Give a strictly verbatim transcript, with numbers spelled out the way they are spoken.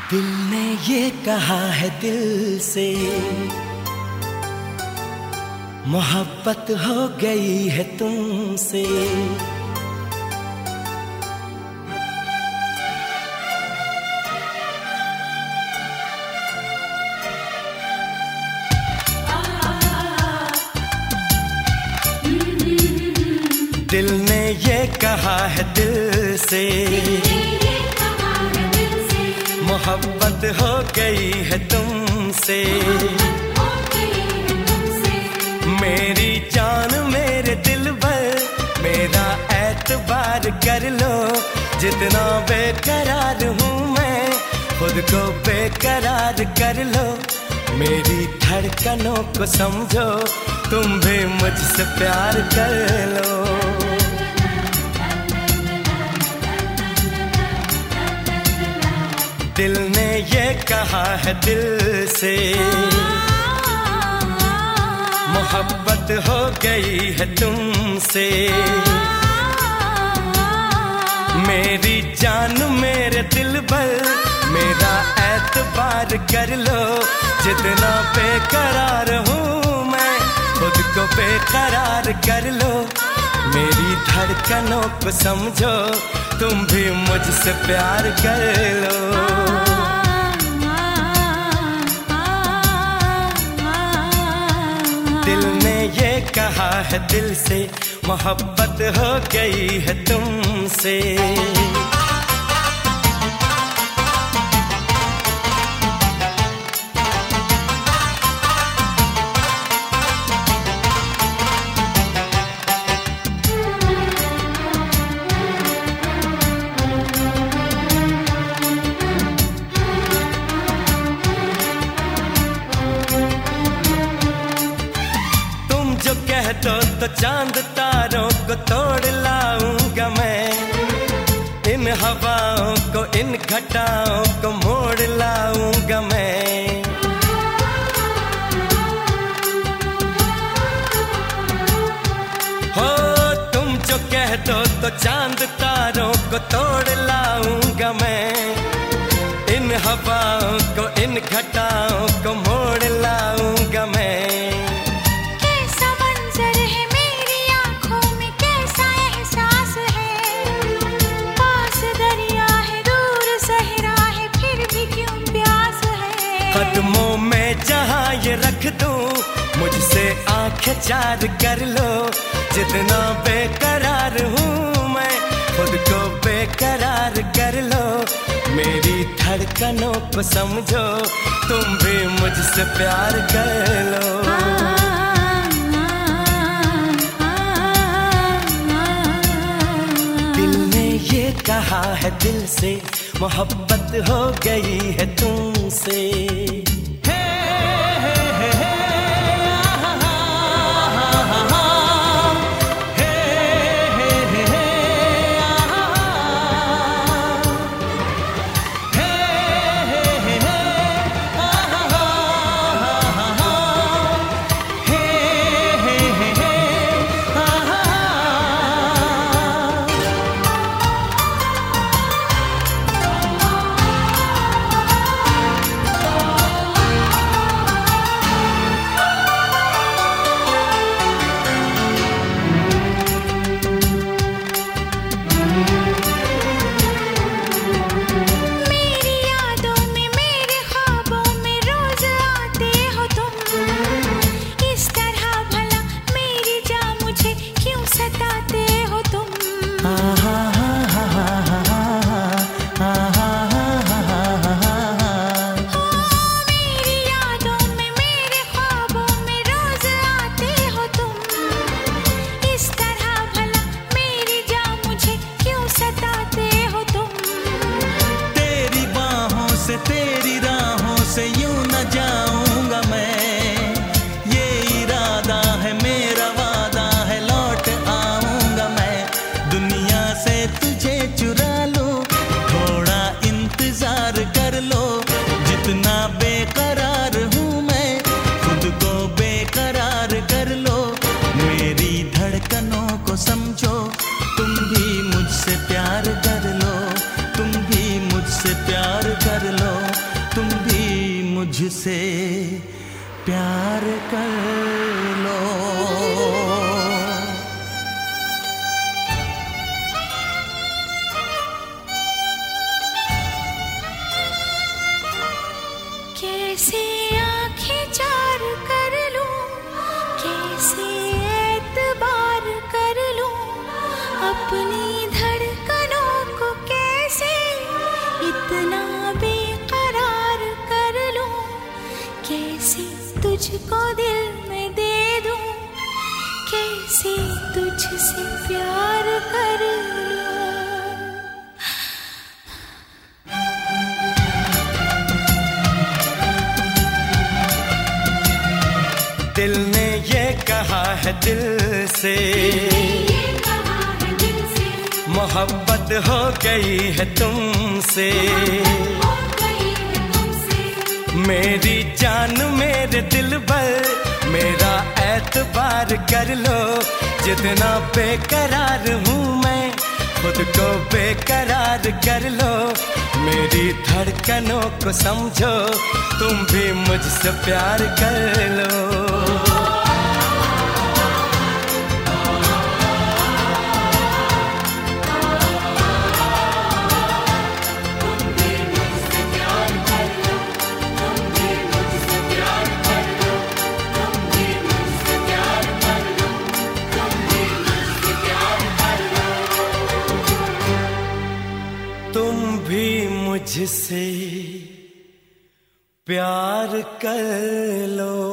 दिल ने ये कहा है दिल से, मोहब्बत हो गई है तुमसे। दिल ने ये कहा है दिल से, मोहब्बत हो गई है तुमसे। मेरी जान मेरे दिल भर, मेरा एतबार कर लो। जितना बेकरार हूँ मैं, खुद को बेकरार कर लो। मेरी धड़कनों को समझो, तुम भी मुझसे प्यार कर लो। दिल ने ये कहा है दिल से, मोहब्बत हो गई है तुमसे। मेरी जान मेरे दिल भर, मेरा एतबार कर लो। जितना बेकरार हूँ मैं, खुद को बेकरार कर लो। मेरी धड़कनों को समझो, तुम भी मुझसे प्यार कर लो। दिल ने ये कहा है दिल से, मोहब्बत हो गई है तुमसे। तो, तो चांद तारों को तोड़ लाऊंगा मैं, इन हवाओं को इन घटाओं को मोड़ लाऊंगा मैं। हो तुम जो कह दो तो चांद तारों को तोड़ लाऊंगा मैं, इन हवाओं को इन घटाओं को मोड़ लाऊंगा मैं। कदमों में जहाँ ये रख दूं, मुझसे आंखें चार कर लो। जितना बेकरार हूँ मैं, खुद को बेकरार कर लो। मेरी धड़कनों को समझो, तुम भी मुझसे प्यार कर लो। दिल ने ये कहा है दिल से, मोहब्बत हो गई है तुमसे। प्यार कर लो। कैसे आंखें चार कर लूं, कैसे एतबार कर लूं, अपनी धड़कनों को कैसे इतना बेकरार कर लूं, कैसे तुझको दिल में दे दूं, कैसे तुझसे प्यार कर लूं। दिल ने ये कहा है दिल से, मोहब्बत हो गई है तुमसे। मेरी जान मेरे दिल पर मेरा एतबार कर लो, जितना बेकरार हूँ मैं खुद को बेकरार कर लो। मेरी धड़कनों को समझो, तुम भी मुझसे प्यार कर लो। तुम भी मुझसे प्यार कर लो।